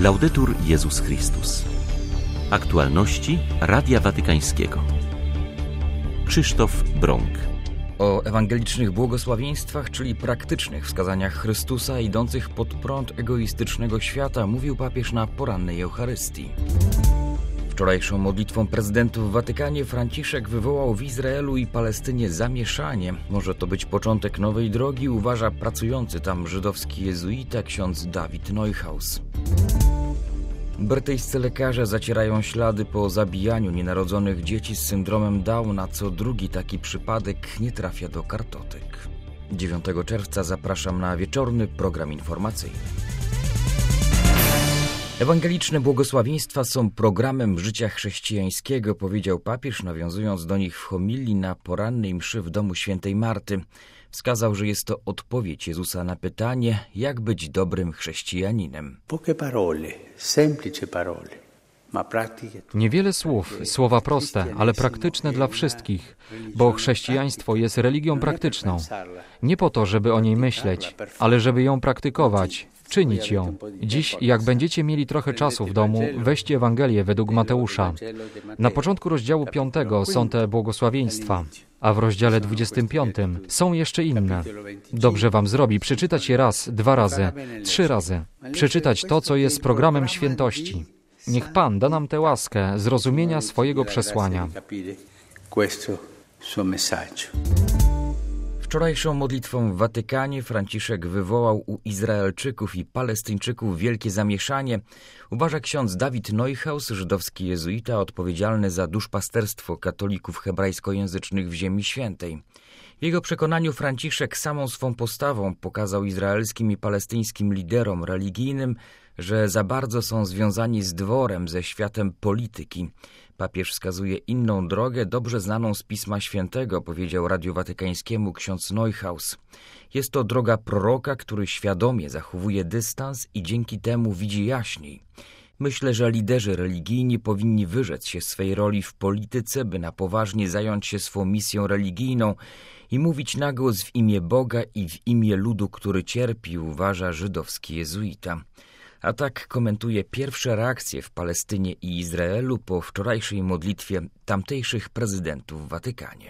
Laudetur Jezus Chrystus. Aktualności Radia Watykańskiego. Krzysztof Brąk. O ewangelicznych błogosławieństwach, czyli praktycznych wskazaniach Chrystusa idących pod prąd egoistycznego świata, mówił papież na porannej Eucharystii. Wczorajszą modlitwą prezydentów w Watykanie Franciszek wywołał w Izraelu i Palestynie zamieszanie. Może to być początek nowej drogi, uważa pracujący tam żydowski jezuita ksiądz David Neuhaus. Brytyjscy lekarze zacierają ślady po zabijaniu nienarodzonych dzieci z syndromem Downa. Co drugi taki przypadek nie trafia do kartotek. 9 czerwca zapraszam na wieczorny program informacyjny. Ewangeliczne błogosławieństwa są programem życia chrześcijańskiego, powiedział papież, nawiązując do nich w homilii na porannej mszy w domu świętej Marty. Wskazał, że jest to odpowiedź Jezusa na pytanie, jak być dobrym chrześcijaninem. Niewiele słów, słowa proste, ale praktyczne dla wszystkich, bo chrześcijaństwo jest religią praktyczną. Nie po to, żeby o niej myśleć, ale żeby ją praktykować, czynić ją. Dziś, jak będziecie mieli trochę czasu w domu, weźcie Ewangelię według Mateusza. Na początku rozdziału 5 są te błogosławieństwa, a w rozdziale 25 są jeszcze inne. Dobrze wam zrobi przeczytać je raz, 2 razy, 3 razy. Przeczytać to, co jest programem świętości. Niech Pan da nam tę łaskę zrozumienia swojego przesłania. Wczorajszą modlitwą w Watykanie Franciszek wywołał u Izraelczyków i Palestyńczyków wielkie zamieszanie, uważa ksiądz David Neuhaus, żydowski jezuita odpowiedzialny za duszpasterstwo katolików hebrajskojęzycznych w Ziemi Świętej. W jego przekonaniu Franciszek samą swą postawą pokazał izraelskim i palestyńskim liderom religijnym, że za bardzo są związani z dworem, ze światem polityki. Papież wskazuje inną drogę, dobrze znaną z Pisma Świętego, powiedział Radiu Watykańskiemu ksiądz Neuhaus. Jest to droga proroka, który świadomie zachowuje dystans i dzięki temu widzi jaśniej. Myślę, że liderzy religijni powinni wyrzec się swej roli w polityce, by na poważnie zająć się swą misją religijną i mówić na głos w imię Boga i w imię ludu, który cierpi, uważa żydowski jezuita. A tak komentuje pierwsze reakcje w Palestynie i Izraelu po wczorajszej modlitwie tamtejszych prezydentów w Watykanie.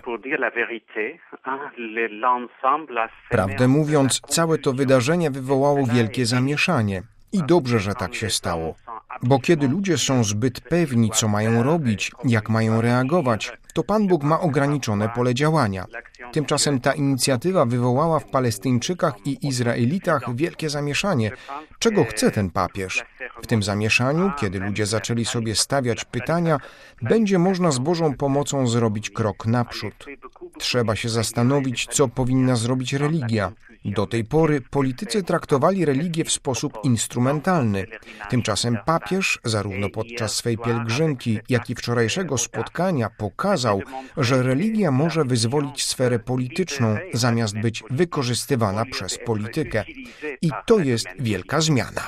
Prawdę mówiąc, całe to wydarzenie wywołało wielkie zamieszanie. I dobrze, że tak się stało. Bo kiedy ludzie są zbyt pewni, co mają robić, jak mają reagować, to Pan Bóg ma ograniczone pole działania. Tymczasem ta inicjatywa wywołała w Palestyńczykach i Izraelitach wielkie zamieszanie. Czego chce ten papież? W tym zamieszaniu, kiedy ludzie zaczęli sobie stawiać pytania, będzie można z Bożą pomocą zrobić krok naprzód. Trzeba się zastanowić, co powinna zrobić religia. Do tej pory politycy traktowali religię w sposób instrumentalny. Tymczasem papież, zarówno podczas swej pielgrzymki, jak i wczorajszego spotkania, pokazał, że religia może wyzwolić sferę polityczną, zamiast być wykorzystywana przez politykę. I to jest wielka zmiana.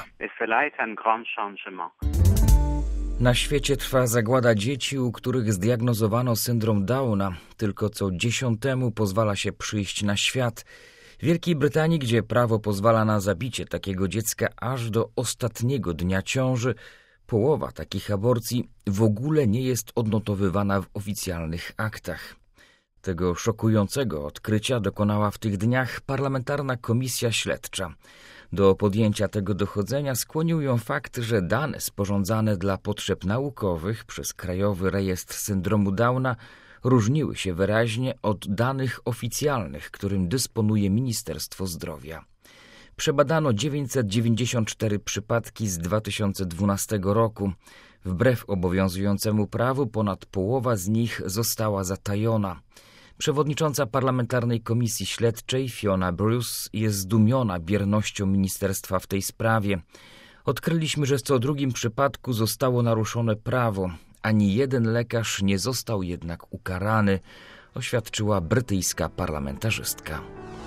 Na świecie trwa zagłada dzieci, u których zdiagnozowano syndrom Downa. Tylko co 10. pozwala się przyjść na świat. W Wielkiej Brytanii, gdzie prawo pozwala na zabicie takiego dziecka aż do ostatniego dnia ciąży, połowa takich aborcji w ogóle nie jest odnotowywana w oficjalnych aktach. Tego szokującego odkrycia dokonała w tych dniach parlamentarna komisja śledcza. Do podjęcia tego dochodzenia skłonił ją fakt, że dane sporządzane dla potrzeb naukowych przez Krajowy Rejestr Syndromu Downa różniły się wyraźnie od danych oficjalnych, którym dysponuje Ministerstwo Zdrowia. Przebadano 994 przypadki z 2012 roku. Wbrew obowiązującemu prawu ponad połowa z nich została zatajona. Przewodnicząca parlamentarnej komisji śledczej Fiona Bruce jest zdumiona biernością ministerstwa w tej sprawie. Odkryliśmy, że w co drugim przypadku zostało naruszone prawo. Ani jeden lekarz nie został jednak ukarany, oświadczyła brytyjska parlamentarzystka.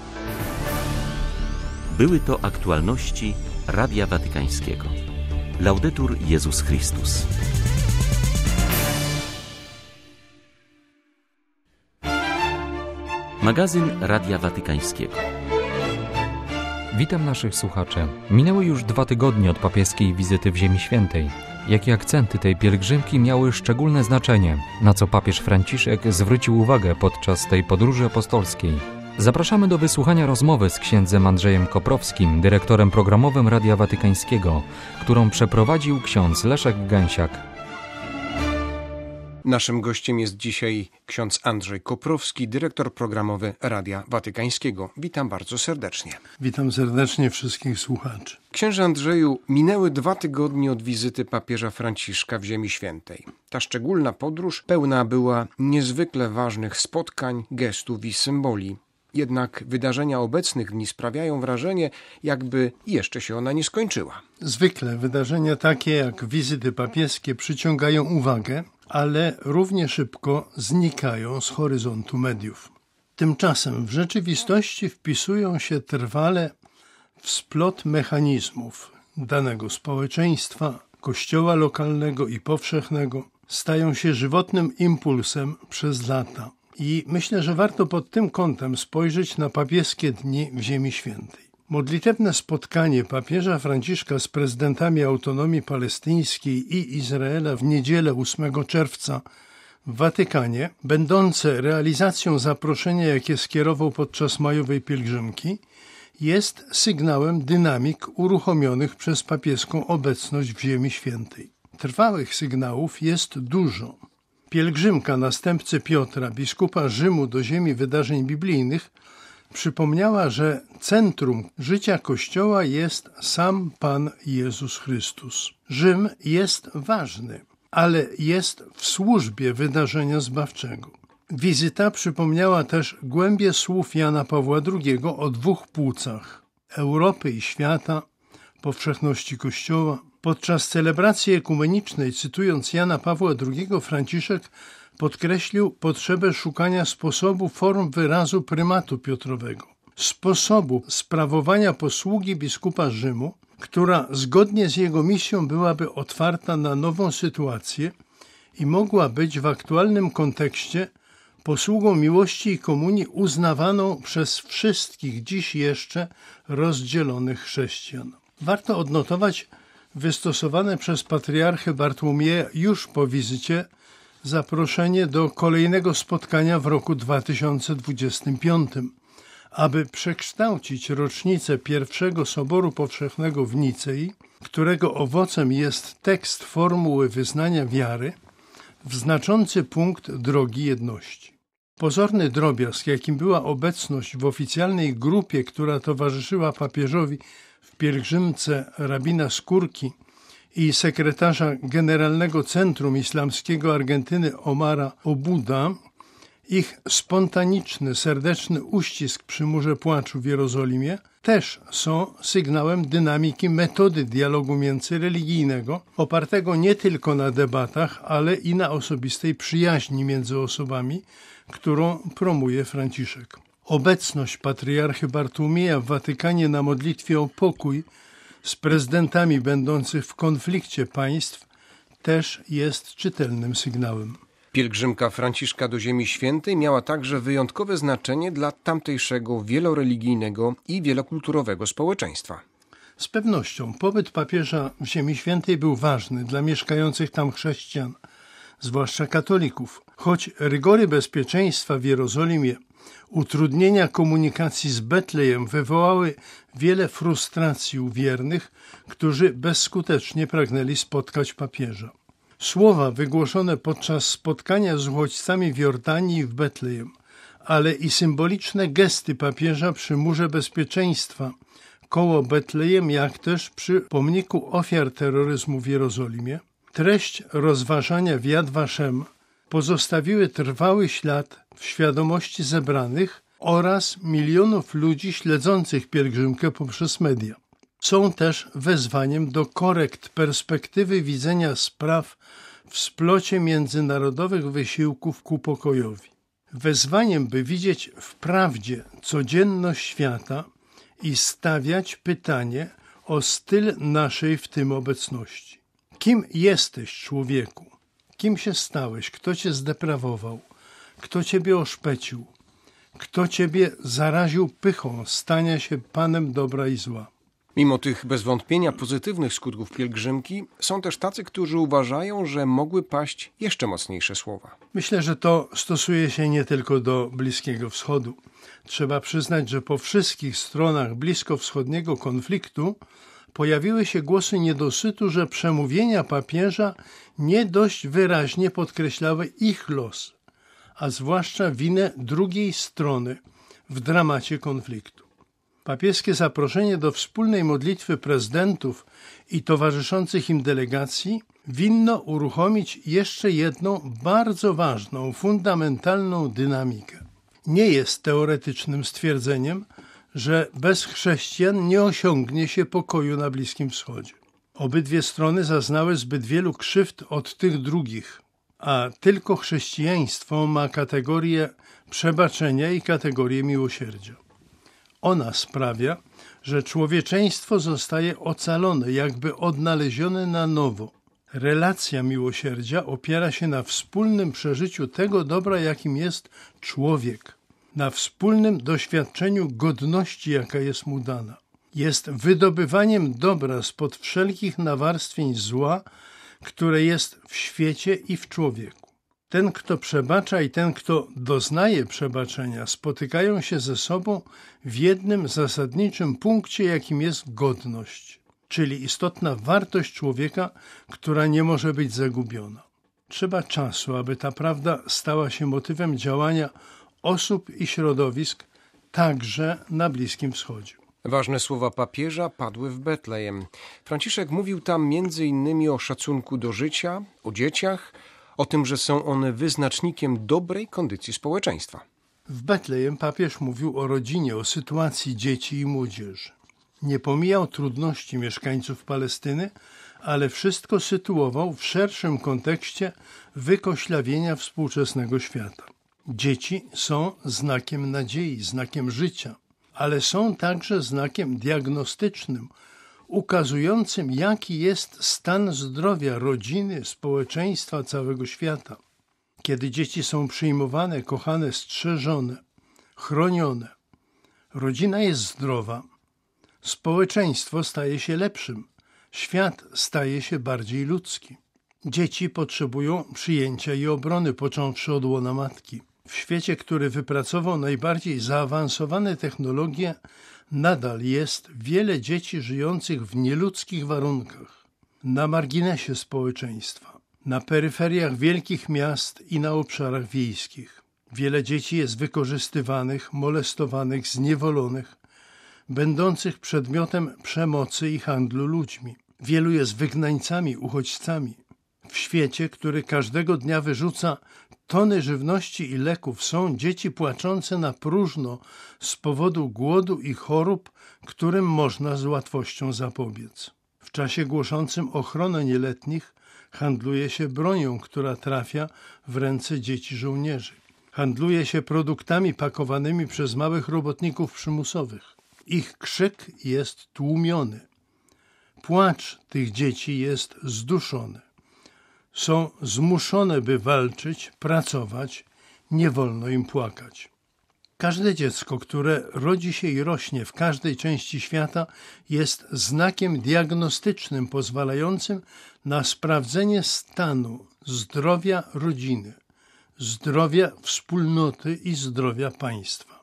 Były to aktualności Radia Watykańskiego. Laudetur Jezus Chrystus. Magazyn Radia Watykańskiego. Witam naszych słuchaczy. Minęły już 2 tygodnie od papieskiej wizyty w Ziemi Świętej. Jakie akcenty tej pielgrzymki miały szczególne znaczenie, na co papież Franciszek zwrócił uwagę podczas tej podróży apostolskiej. Zapraszamy do wysłuchania rozmowy z księdzem Andrzejem Koprowskim, dyrektorem programowym Radia Watykańskiego, którą przeprowadził ksiądz Leszek Gęsiak. Naszym gościem jest dzisiaj ksiądz Andrzej Koprowski, dyrektor programowy Radia Watykańskiego. Witam bardzo serdecznie. Witam serdecznie wszystkich słuchaczy. Księże Andrzeju, minęły 2 tygodnie od wizyty papieża Franciszka w Ziemi Świętej. Ta szczególna podróż pełna była niezwykle ważnych spotkań, gestów i symboli. Jednak wydarzenia obecnych dni sprawiają wrażenie, jakby jeszcze się ona nie skończyła. Zwykle wydarzenia takie jak wizyty papieskie przyciągają uwagę, ale równie szybko znikają z horyzontu mediów. Tymczasem w rzeczywistości wpisują się trwale w splot mechanizmów danego społeczeństwa, kościoła lokalnego i powszechnego, stają się żywotnym impulsem przez lata. I myślę, że warto pod tym kątem spojrzeć na papieskie dni w Ziemi Świętej. Modlitewne spotkanie papieża Franciszka z prezydentami autonomii palestyńskiej i Izraela w niedzielę 8 czerwca w Watykanie, będące realizacją zaproszenia, jakie skierował podczas majowej pielgrzymki, jest sygnałem dynamik uruchomionych przez papieską obecność w Ziemi Świętej. Trwałych sygnałów jest dużo. Pielgrzymka następcy Piotra, biskupa Rzymu do ziemi wydarzeń biblijnych, przypomniała, że centrum życia Kościoła jest sam Pan Jezus Chrystus. Rzym jest ważny, ale jest w służbie wydarzenia zbawczego. Wizyta przypomniała też głębię słów Jana Pawła II o 2 płucach – Europy i świata, powszechności Kościoła. Podczas celebracji ekumenicznej, cytując Jana Pawła II, Franciszek podkreślił potrzebę szukania sposobu form wyrazu prymatu Piotrowego, sposobu sprawowania posługi biskupa Rzymu, która zgodnie z jego misją byłaby otwarta na nową sytuację i mogła być w aktualnym kontekście posługą miłości i komunii uznawaną przez wszystkich dziś jeszcze rozdzielonych chrześcijan. Warto odnotować wystosowane przez patriarchę Bartłomieja już po wizycie zaproszenie do kolejnego spotkania w roku 2025, aby przekształcić rocznicę pierwszego Soboru Powszechnego w Nicei, którego owocem jest tekst formuły wyznania wiary, w znaczący punkt drogi jedności. Pozorny drobiazg, jakim była obecność w oficjalnej grupie, która towarzyszyła papieżowi w pielgrzymce rabina Skórki i sekretarza Generalnego Centrum Islamskiego Argentyny Omara Obuda, ich spontaniczny, serdeczny uścisk przy Murze Płaczu w Jerozolimie też są sygnałem dynamiki metody dialogu międzyreligijnego, opartego nie tylko na debatach, ale i na osobistej przyjaźni między osobami, którą promuje Franciszek. Obecność patriarchy Bartłomieja w Watykanie na modlitwie o pokój z prezydentami będących w konflikcie państw też jest czytelnym sygnałem. Pielgrzymka Franciszka do Ziemi Świętej miała także wyjątkowe znaczenie dla tamtejszego wieloreligijnego i wielokulturowego społeczeństwa. Z pewnością pobyt papieża w Ziemi Świętej był ważny dla mieszkających tam chrześcijan, zwłaszcza katolików. Choć rygory bezpieczeństwa w Jerozolimie, utrudnienia komunikacji z Betlejem wywołały wiele frustracji u wiernych, którzy bezskutecznie pragnęli spotkać papieża. Słowa wygłoszone podczas spotkania z uchodźcami w Jordanii i w Betlejem, ale i symboliczne gesty papieża przy murze bezpieczeństwa koło Betlejem, jak też przy pomniku ofiar terroryzmu w Jerozolimie, treść rozważania w Yad Vashem pozostawiły trwały ślad w świadomości zebranych oraz milionów ludzi śledzących pielgrzymkę poprzez media. Są też wezwaniem do korekt perspektywy widzenia spraw w splocie międzynarodowych wysiłków ku pokojowi. Wezwaniem, by widzieć w prawdzie codzienność świata i stawiać pytanie o styl naszej w tym obecności. Kim jesteś, człowieku? Kim się stałeś? Kto cię zdeprawował? Kto ciebie oszpecił? Kto ciebie zaraził pychą stania się panem dobra i zła? Mimo tych bez wątpienia pozytywnych skutków pielgrzymki, są też tacy, którzy uważają, że mogły paść jeszcze mocniejsze słowa. Myślę, że to stosuje się nie tylko do Bliskiego Wschodu. Trzeba przyznać, że po wszystkich stronach bliskowschodniego konfliktu pojawiły się głosy niedosytu, że przemówienia papieża nie dość wyraźnie podkreślały ich los, a zwłaszcza winę drugiej strony w dramacie konfliktu. Papieskie zaproszenie do wspólnej modlitwy prezydentów i towarzyszących im delegacji winno uruchomić jeszcze jedną bardzo ważną, fundamentalną dynamikę. Nie jest teoretycznym stwierdzeniem, że bez chrześcijan nie osiągnie się pokoju na Bliskim Wschodzie. Obydwie strony zaznały zbyt wielu krzywd od tych drugich, a tylko chrześcijaństwo ma kategorię przebaczenia i kategorię miłosierdzia. Ona sprawia, że człowieczeństwo zostaje ocalone, jakby odnalezione na nowo. Relacja miłosierdzia opiera się na wspólnym przeżyciu tego dobra, jakim jest człowiek, na wspólnym doświadczeniu godności, jaka jest mu dana. Jest wydobywaniem dobra spod wszelkich nawarstwień zła, które jest w świecie i w człowieku. Ten, kto przebacza i ten, kto doznaje przebaczenia, spotykają się ze sobą w jednym zasadniczym punkcie, jakim jest godność, czyli istotna wartość człowieka, która nie może być zagubiona. Trzeba czasu, aby ta prawda stała się motywem działania osób i środowisk także na Bliskim Wschodzie. Ważne słowa papieża padły w Betlejem. Franciszek mówił tam m.in. o szacunku do życia, o dzieciach, o tym, że są one wyznacznikiem dobrej kondycji społeczeństwa. W Betlejem papież mówił o rodzinie, o sytuacji dzieci i młodzieży. Nie pomijał trudności mieszkańców Palestyny, ale wszystko sytuował w szerszym kontekście wykoślawienia współczesnego świata. Dzieci są znakiem nadziei, znakiem życia, ale są także znakiem diagnostycznym, ukazującym, jaki jest stan zdrowia rodziny, społeczeństwa, całego świata. Kiedy dzieci są przyjmowane, kochane, strzeżone, chronione, rodzina jest zdrowa, społeczeństwo staje się lepszym, świat staje się bardziej ludzki. Dzieci potrzebują przyjęcia i obrony, począwszy od łona matki. W świecie, który wypracował najbardziej zaawansowane technologie, nadal jest wiele dzieci żyjących w nieludzkich warunkach, na marginesie społeczeństwa, na peryferiach wielkich miast i na obszarach wiejskich. Wiele dzieci jest wykorzystywanych, molestowanych, zniewolonych, będących przedmiotem przemocy i handlu ludźmi. Wielu jest wygnańcami, uchodźcami. W świecie, który każdego dnia wyrzuca tony żywności i leków, są dzieci płaczące na próżno z powodu głodu i chorób, którym można z łatwością zapobiec. W czasie głoszącym ochronę nieletnich handluje się bronią, która trafia w ręce dzieci żołnierzy. Handluje się produktami pakowanymi przez małych robotników przymusowych. Ich krzyk jest tłumiony. Płacz tych dzieci jest zduszony. Są zmuszone, by walczyć, pracować, nie wolno im płakać. Każde dziecko, które rodzi się i rośnie w każdej części świata, jest znakiem diagnostycznym pozwalającym na sprawdzenie stanu zdrowia rodziny, zdrowia wspólnoty i zdrowia państwa.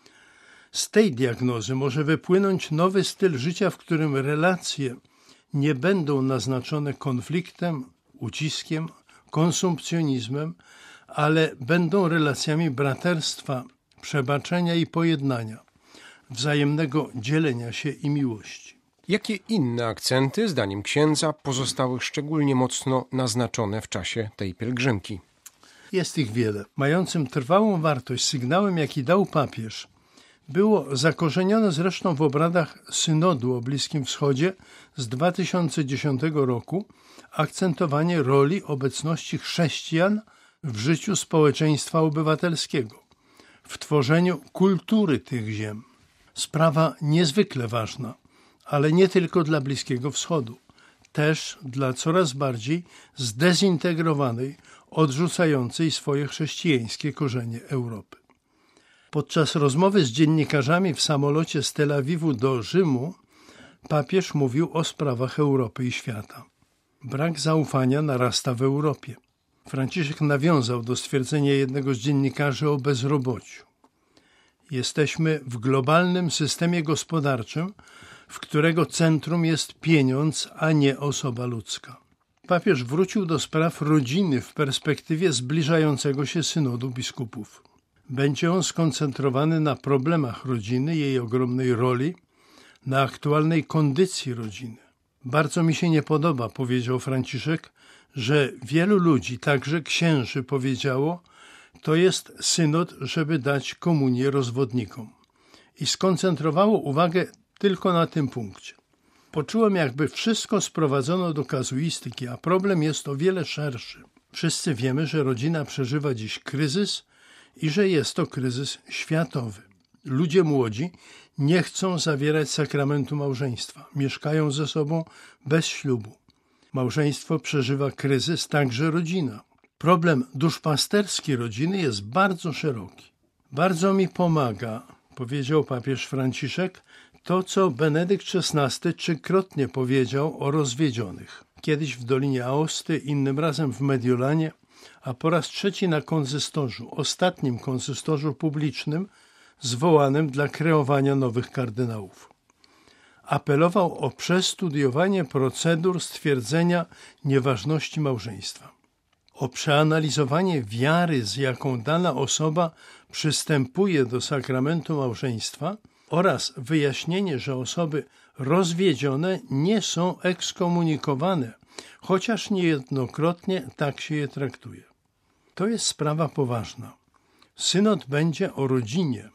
Z tej diagnozy może wypłynąć nowy styl życia, w którym relacje nie będą naznaczone konfliktem, uciskiem, konsumpcjonizmem, ale będą relacjami braterstwa, przebaczenia i pojednania, wzajemnego dzielenia się i miłości. Jakie inne akcenty, zdaniem księdza, pozostały szczególnie mocno naznaczone w czasie tej pielgrzymki? Jest ich wiele. Mającym trwałą wartość sygnałem, jaki dał papież, było zakorzenione zresztą w obradach synodu o Bliskim Wschodzie z 2010 roku akcentowanie roli obecności chrześcijan w życiu społeczeństwa obywatelskiego, w tworzeniu kultury tych ziem. Sprawa niezwykle ważna, ale nie tylko dla Bliskiego Wschodu, też dla coraz bardziej zdezintegrowanej, odrzucającej swoje chrześcijańskie korzenie Europy. Podczas rozmowy z dziennikarzami w samolocie z Tel Awiwu do Rzymu papież mówił o sprawach Europy i świata. Brak zaufania narasta w Europie. Franciszek nawiązał do stwierdzenia jednego z dziennikarzy o bezrobociu. Jesteśmy w globalnym systemie gospodarczym, w którego centrum jest pieniądz, a nie osoba ludzka. Papież wrócił do spraw rodziny w perspektywie zbliżającego się synodu biskupów. Będzie on skoncentrowany na problemach rodziny, jej ogromnej roli, na aktualnej kondycji rodziny. Bardzo mi się nie podoba, powiedział Franciszek, że wielu ludzi, także księży, powiedziało, to jest synod, żeby dać komunię rozwodnikom. I skoncentrowało uwagę tylko na tym punkcie. Poczułem, jakby wszystko sprowadzono do kazuistyki, a problem jest o wiele szerszy. Wszyscy wiemy, że rodzina przeżywa dziś kryzys i że jest to kryzys światowy. Ludzie młodzi nie chcą zawierać sakramentu małżeństwa. Mieszkają ze sobą bez ślubu. Małżeństwo przeżywa kryzys, także rodzina. Problem duszpasterski rodziny jest bardzo szeroki. Bardzo mi pomaga, powiedział papież Franciszek, to, co Benedykt XVI trzykrotnie powiedział o rozwiedzionych. Kiedyś w Dolinie Aosty, innym razem w Mediolanie, a po raz trzeci na konsystorzu, ostatnim konsystorzu publicznym, zwołanym dla kreowania nowych kardynałów. Apelował o przestudiowanie procedur stwierdzenia nieważności małżeństwa, o przeanalizowanie wiary, z jaką dana osoba przystępuje do sakramentu małżeństwa oraz wyjaśnienie, że osoby rozwiedzione nie są ekskomunikowane, chociaż niejednokrotnie tak się je traktuje. To jest sprawa poważna. Synod będzie o rodzinie,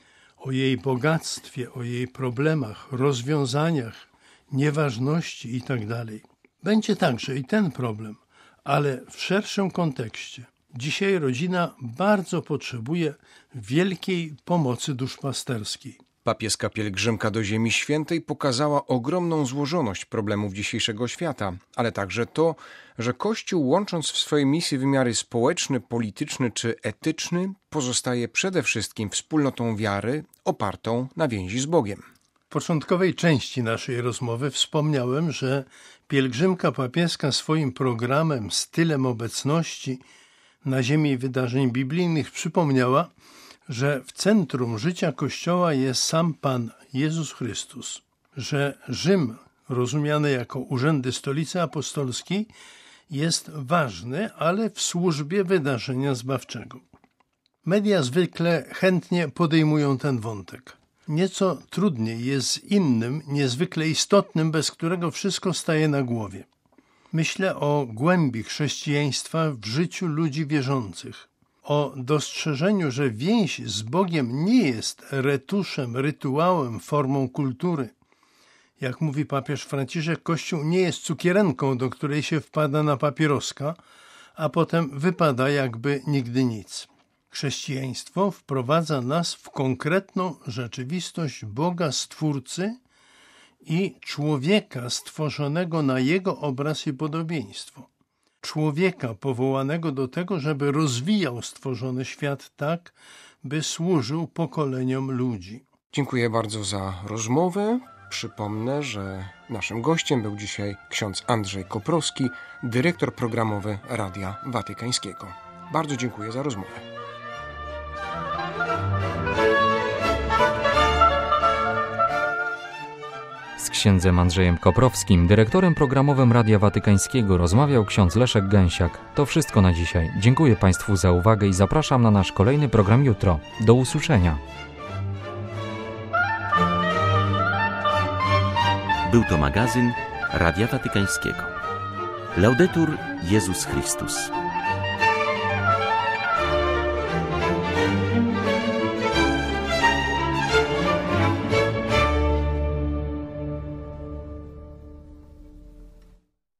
o jej bogactwie, o jej problemach, rozwiązaniach, nieważności itd. Będzie także i ten problem, ale w szerszym kontekście. Dzisiaj rodzina bardzo potrzebuje wielkiej pomocy duszpasterskiej. Papieska pielgrzymka do Ziemi Świętej pokazała ogromną złożoność problemów dzisiejszego świata, ale także to, że Kościół, łącząc w swojej misji wymiary społeczny, polityczny czy etyczny, pozostaje przede wszystkim wspólnotą wiary opartą na więzi z Bogiem. W początkowej części naszej rozmowy wspomniałem, że pielgrzymka papieska swoim programem, stylem obecności na ziemi wydarzeń biblijnych przypomniała, że w centrum życia Kościoła jest sam Pan Jezus Chrystus, że Rzym, rozumiany jako urzędy stolicy apostolskiej, jest ważny, ale w służbie wydarzenia zbawczego. Media zwykle chętnie podejmują ten wątek. Nieco trudniej jest z innym, niezwykle istotnym, bez którego wszystko staje na głowie. Myślę o głębi chrześcijaństwa w życiu ludzi wierzących, o dostrzeżeniu, że więź z Bogiem nie jest retuszem, rytuałem, formą kultury. Jak mówi papież Franciszek, Kościół nie jest cukierenką, do której się wpada na papieroska, a potem wypada jakby nigdy nic. Chrześcijaństwo wprowadza nas w konkretną rzeczywistość Boga Stwórcy i człowieka stworzonego na Jego obraz i podobieństwo. Człowieka powołanego do tego, żeby rozwijał stworzony świat tak, by służył pokoleniom ludzi. Dziękuję bardzo za rozmowę. Przypomnę, że naszym gościem był dzisiaj ksiądz Andrzej Koprowski, dyrektor programowy Radia Watykańskiego. Bardzo dziękuję za rozmowę. Z księdzem Andrzejem Koprowskim, dyrektorem programowym Radia Watykańskiego, rozmawiał ksiądz Leszek Gęsiak. To wszystko na dzisiaj. Dziękuję Państwu za uwagę i zapraszam na nasz kolejny program jutro. Do usłyszenia. Był to magazyn Radia Watykańskiego. Laudetur Jezus Chrystus.